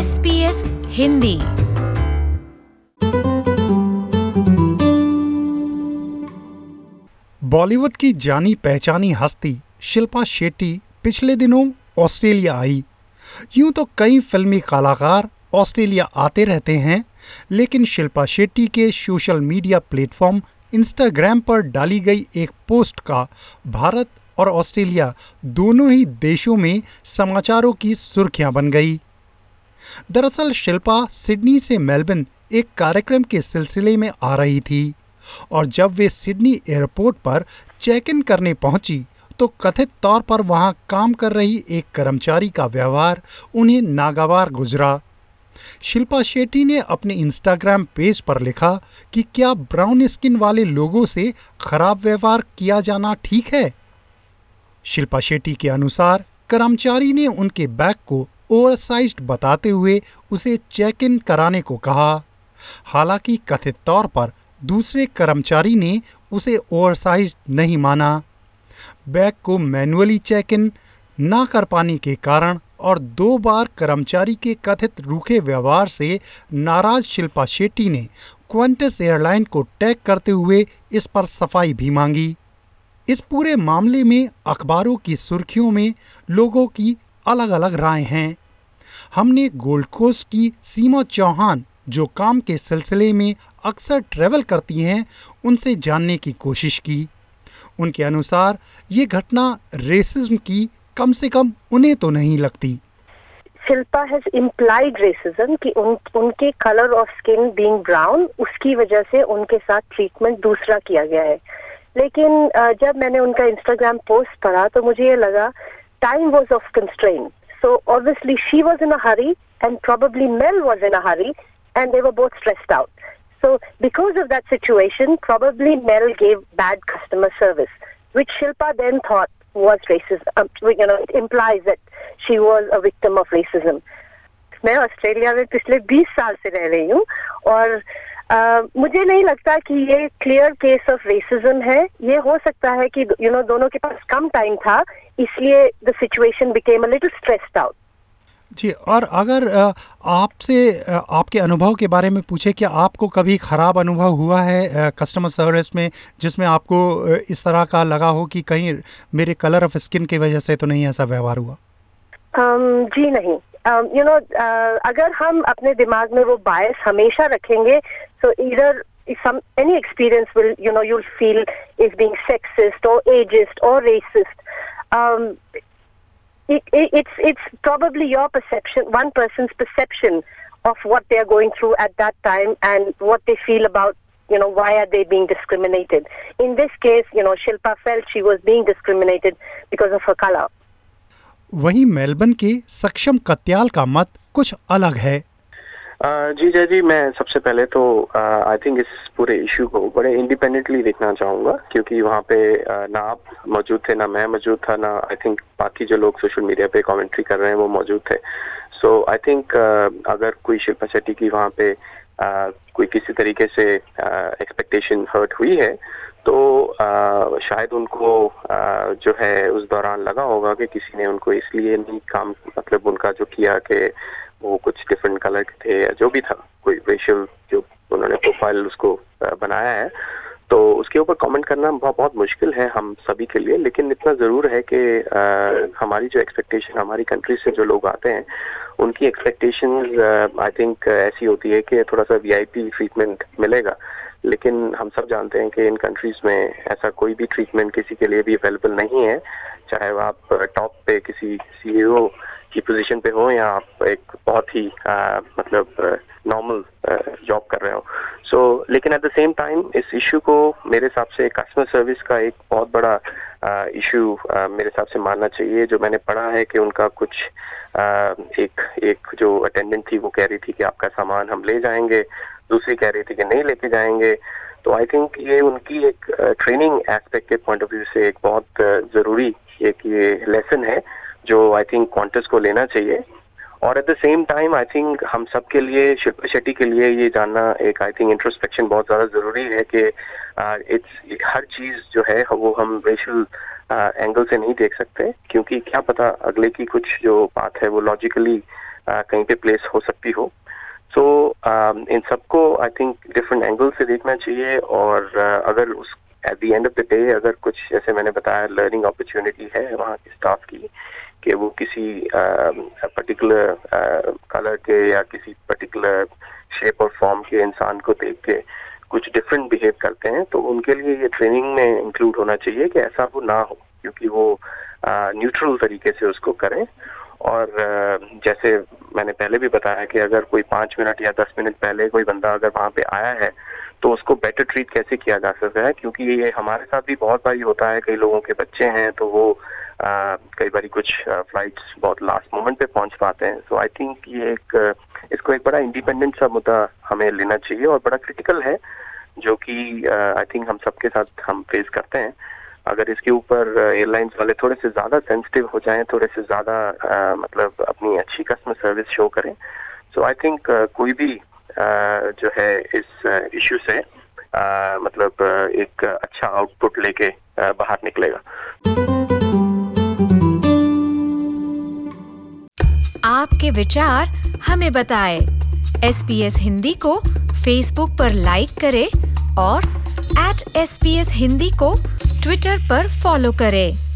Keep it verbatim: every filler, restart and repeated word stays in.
S B S Hindi. Bollywood की जानी पहचानी हस्ती शिल्पा शेट्टी पिछले दिनों ऑस्ट्रेलिया आई। यूं तो कई फिल्मी कलाकार ऑस्ट्रेलिया आते रहते हैं, लेकिन शिल्पा शेट्टी के सोशल मीडिया प्लेटफॉर्म इंस्टाग्राम पर डाली गई एक पोस्ट का भारत और ऑस्ट्रेलिया दोनों ही देशों में समाचारों की सुर्खियां बन गई। दरअसल शिल्पा सिडनी से मेलबर्न एक कार्यक्रम के सिलसिले में आ रही थी और जब वे सिडनी एयरपोर्ट पर चेक इन करने पहुंची तो कथित तौर पर वहां काम कर रही एक कर्मचारी का व्यवहार उन्हें नागवार गुजरा। शिल्पा शेट्टी ने अपने इंस्टाग्राम पेज पर लिखा कि क्या ब्राउन स्किन वाले लोगों से खराब व्यवहार किया जाना ठीक है। शिल्पा शेट्टी के अनुसार कर्मचारी ने उनके बैग को ओवरसाइज्ड बताते हुए उसे चेक इन कराने को कहा। हालांकि कथित तौर पर दूसरे कर्मचारी ने उसे ओवरसाइज्ड नहीं माना। बैग को मैन्युअली चेक इन ना कर पाने के कारण और दो बार कर्मचारी के कथित रूखे व्यवहार से नाराज शिल्पा शेट्टी ने क्वांटस एयरलाइन को टैग करते हुए इस पर सफाई भी मांगी। इस पूरे मामले में अखबारों की सुर्खियों में लोगों की अलग अलग राय हैं। हमने गोल्ड कोस्ट की सीमा चौहान, जो काम के सिलसिले में अक्सर ट्रैवल करती हैं, उनसे जानने की कोशिश की। उनके अनुसार ये घटना रेसिज्म की कम से कम उन्हें तो नहीं लगती। शिल्पा हैज इम्प्लाइड रेसिज्म कि उन, उनके colour of skin being brown, उसकी वजह से उनके साथ ट्रीटमेंट दूसरा किया गया है। लेकिन जब मैंने उनका इंस्टाग्राम पोस्ट पढ़ा तो मुझे ये लगा time was of constraint, so obviously she was in a hurry and probably male was in a hurry and they were both stressed out. So because of that situation, probably Mel gave bad customer service, which Shilpa then thought was racism. Um, you know, it implies that she was a victim of racism. मैं Australia में पिछले बीस साल से रह रही हूँ और uh, मुझे नहीं लगता कि ये क्लियर केस ऑफ रेसिज्म है। ये हो सकता है कि यू नो दोनों के पास कम टाइम था, इसलिए the situation became a little stressed out. जी, और अगर आपसे आपके अनुभव के बारे में पूछे, क्या आपको कभी ख़राब अनुभव हुआ है कस्टमर सर्विस में जिसमें आपको इस तरह का लगा हो कि कहीं मेरे कलर ऑफ स्किन की वजह से तो नहीं ऐसा व्यवहार हुआ? um, जी नहीं। यू नो अगर हम अपने दिमाग में वो बायस हमेशा रखेंगे तो इधर some any experience will you know you'll feel is being sexist or ageist or racist. um, It, it, it's it's probably your perception, one person's perception of what they are going through at that time and what they feel about, you know, why are they being discriminated. In this case, you know, Shilpa felt she was being discriminated because of her color. वहीं Melbourne के सक्षम कत्याल का मत कुछ अलग है। Uh, जी जय जी, मैं सबसे पहले तो आई uh, थिंक इस पूरे इशू को बड़े इंडिपेंडेंटली देखना चाहूँगा, क्योंकि वहाँ पे uh, ना आप मौजूद थे, ना मैं मौजूद था, ना आई थिंक बाकी जो लोग सोशल मीडिया पे कमेंट्री कर रहे हैं वो मौजूद थे। सो आई थिंक अगर कोई शिल्पा शेट्टी की वहाँ पे uh, कोई किसी तरीके से एक्सपेक्टेशन uh, हर्ट हुई है तो uh, शायद उनको uh, जो है उस दौरान लगा होगा कि किसी ने उनको इसलिए नहीं काम, मतलब उनका जो किया कि वो कुछ डिफरेंट कलर के थे या जो भी था, कोई रेशियल जो उन्होंने प्रोफाइल उसको बनाया है, तो उसके ऊपर कमेंट करना बहुत बहुत मुश्किल है हम सभी के लिए। लेकिन इतना ज़रूर है कि हमारी जो एक्सपेक्टेशन, हमारी कंट्री से जो लोग आते हैं उनकी एक्सपेक्टेशंस आई थिंक ऐसी होती है कि थोड़ा सा वीआईपी ट्रीटमेंट मिलेगा। लेकिन हम सब जानते हैं कि इन कंट्रीज़ में ऐसा कोई भी ट्रीटमेंट किसी के लिए भी अवेलेबल नहीं है, चाहे वो आप टॉप पे किसी सीईओ की पोजीशन पे हो या आप एक बहुत ही आ, मतलब नॉर्मल जॉब कर रहे हो। सो so, लेकिन एट द सेम टाइम इस इशू को मेरे हिसाब से कस्टमर सर्विस का एक बहुत बड़ा इशू मेरे हिसाब से मानना चाहिए। जो मैंने पढ़ा है कि उनका कुछ आ, एक एक जो अटेंडेंट थी वो कह रही थी कि आपका सामान हम ले जाएंगे, दूसरी कह रही थी कि नहीं लेके जाएंगे। तो आई थिंक ये उनकी एक ट्रेनिंग एस्पेक्ट के पॉइंट ऑफ व्यू से एक बहुत ज़रूरी एक ये लेसन है जो आई थिंक क्वांटस को लेना चाहिए। और at the same time I think हम सब के लिए, शिल्पा शेट्टी के लिए ये जानना एक आई थिंक इंट्रोस्पेक्शन बहुत ज़्यादा ज़रूरी है कि इट्स हर चीज़ जो है वो हम रेशियल एंगल से नहीं देख सकते, क्योंकि क्या पता अगले की कुछ जो बात है वो लॉजिकली कहीं पे प्लेस हो सकती हो। सो so, uh, इन सबको आई थिंक डिफरेंट एंगल से देखना चाहिए, और uh, अगर उस at the end of the day अगर कुछ, जैसे मैंने बताया, लर्निंग अपॉर्चुनिटी है वहाँ के स्टाफ की कि वो किसी पर्टिकुलर कलर के या किसी पर्टिकुलर शेप और फॉर्म के इंसान को देख के कुछ डिफरेंट बिहेव करते हैं, तो उनके लिए ये ट्रेनिंग में इंक्लूड होना चाहिए कि ऐसा वो ना हो, क्योंकि वो न्यूट्रल तरीके से उसको करें। और जैसे मैंने पहले भी बताया कि अगर कोई पाँच मिनट या दस मिनट पहले कोई बंदा अगर वहाँ पे आया है तो उसको बेटर ट्रीट कैसे किया जा सकता है, क्योंकि ये हमारे साथ भी बहुत बारी होता है, कई लोगों के बच्चे हैं तो वो आ, कई बारी कुछ फ्लाइट्स बहुत लास्ट मोमेंट पे पहुंच पाते हैं। सो आई थिंक ये एक इसको एक बड़ा इंडिपेंडेंट सा मुद्दा हमें लेना चाहिए और बड़ा क्रिटिकल है, जो कि आई थिंक हम सबके साथ हम फेस करते हैं। अगर इसके ऊपर एयरलाइंस वाले थोड़े से ज़्यादा सेंसिटिव हो जाएं, थोड़े से ज़्यादा मतलब अपनी अच्छी कस्टमर सर्विस शो करें, सो आई थिंक कोई भी uh, जो है इस इशू uh, से uh, मतलब uh, एक अच्छा आउटपुट लेके uh, बाहर निकलेगा। आपके विचार हमें बताएं। एस बी एस हिंदी को फेसबुक पर लाइक करें और at S B S Hindi को ट्विटर पर फॉलो करें।